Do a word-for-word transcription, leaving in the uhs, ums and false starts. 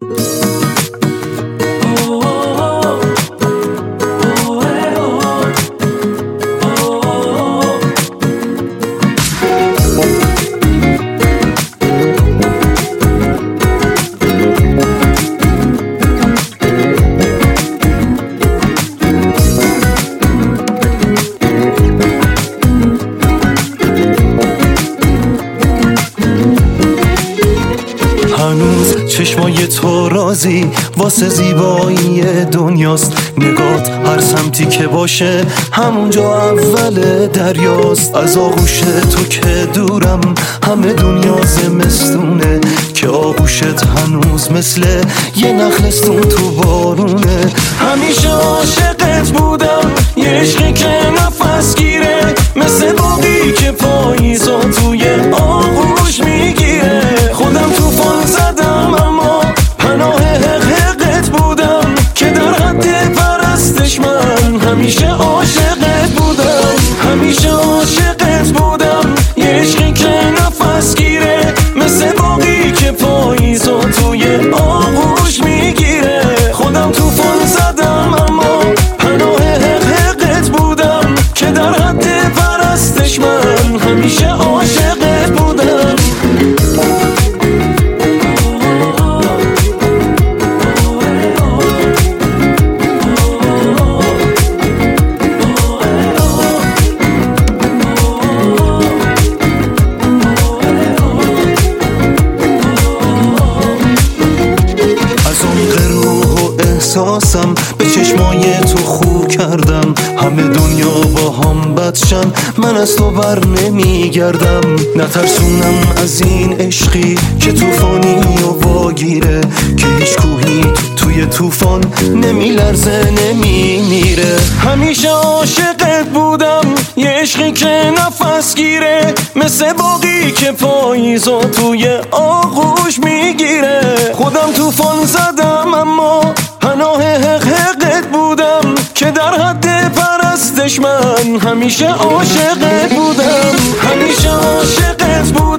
هنوز چشمای تو رازی واسه زیبایی دنیاست. نگات هر سمتی که باشه همونجا اول دریاست. از آغوش تو که دورم همه دنیا زمستونه، که آغوشت هنوز مثل یه نخلستون تو بارونه. همیشه عاشقت بودم، یه عشقی که نفس گیره، مثل باقی که پاییزا توی آغوش میگیره. خودم توفان زدم اما پناه حقت بودم، که در حد پرستش من همیشه عاشقت بودم. همیشه عاشقت بودم، یه عشقی که نفس گیره، مثل باقی که پاییزا توی آغوش میگیره. خودم توفان زدم اما پناه حقت بودم، که در حد پرستش من همیشه عاشقت بودم. احساسم به چشمای تو خو کردم، همه دنیا با هم بدشن من از تو بر نمیگردم. نترسونم از این عشقی که توفانی و واگیره، که هیچ کوهی تو توی توفان نمیلرزه نمیمیره. همیشه عاشقت بودم، یه عشقی که نفس گیره، مثل باقی که پاییزا توی آغوش میگیره. خودم توفان زدم اما پناه حقت بودم، که در حد پرستش من همیشه عاشقت بودم. همیشه عاشقت بودم.